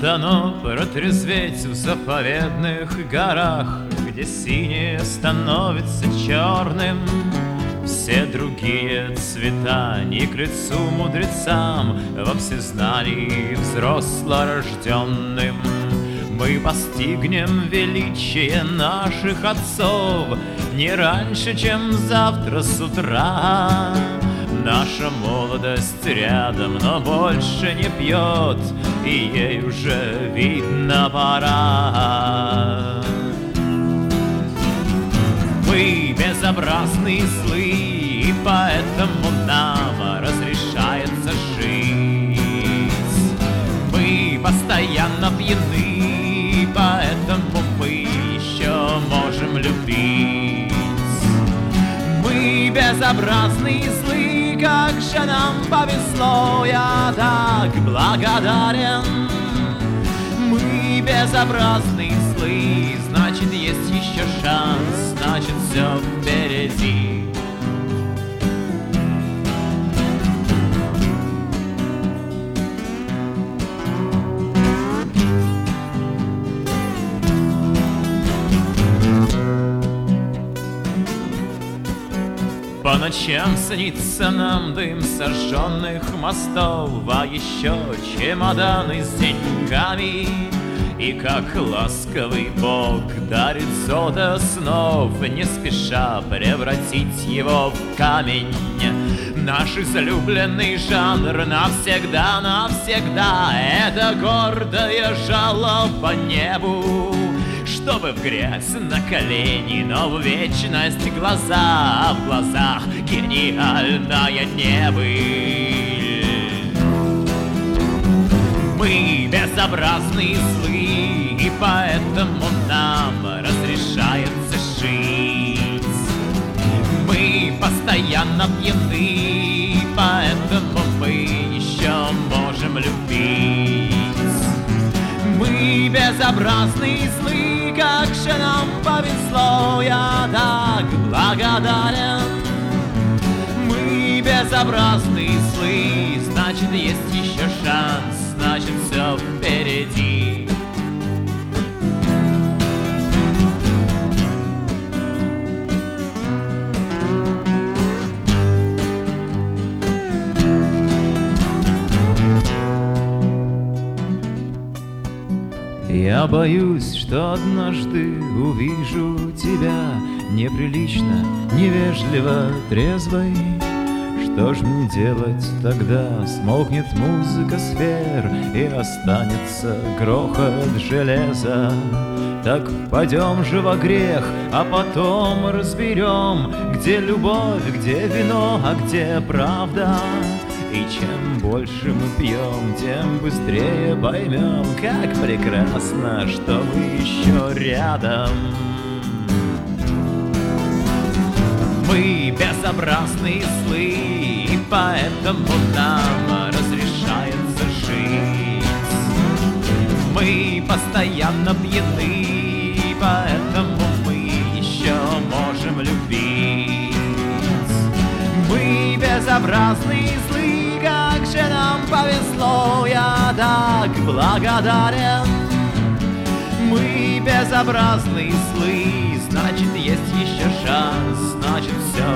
дано протрезветь в заповедных горах, где синее становится черным. Все другие цвета не к лицу мудрецам во всезнании взрослорожденным. Мы постигнем величие наших отцов не раньше, чем завтра с утра. Наша молодость рядом, но больше не пьет, и ей уже видно пора. Мы безобразны и злы, и поэтому нам разрешается жить. Мы постоянно пьяны, поэтому мы еще можем любить. Мы безобразны и злы, как же нам повезло, я так благодарен. Мы безобразны и злы, значит, есть еще шанс, значит, все впереди. По ночам снится нам дым сожженных мостов, а еще чемоданы с деньгами. И как ласковый Бог дарит золото снов, не спеша превратить его в камень. Наш излюбленный жанр навсегда, навсегда — это гордое жало по небу. Чтобы в грязь на колени, но в вечность глаза, а в глазах гениальная небыль. Мы безобразны и злы, и поэтому нам разрешается жить. Мы постоянно пьяны, поэтому мы еще можем любить. Мы безобразны и злы, как же нам повезло, я так благодарен. Мы безобразны и злы, значит, есть еще шанс, значит, все впереди. Я боюсь, что однажды увижу тебя неприлично, невежливо, трезвой. Что ж мне делать тогда? Смолкнет музыка сфер, и останется грохот железа. Так пойдем же во грех, а потом разберем, где любовь, где вино, а где правда. И чем больше мы пьем, тем быстрее поймем, как прекрасно, что мы еще рядом. Мы безобразны и злы, и поэтому нам разрешается жить. Мы постоянно пьяны, и поэтому мы еще можем любить. Мы безобразны и злы, как же нам повезло, я так благодарен. Мы безобразны и злы, значит, есть еще шанс, значит, все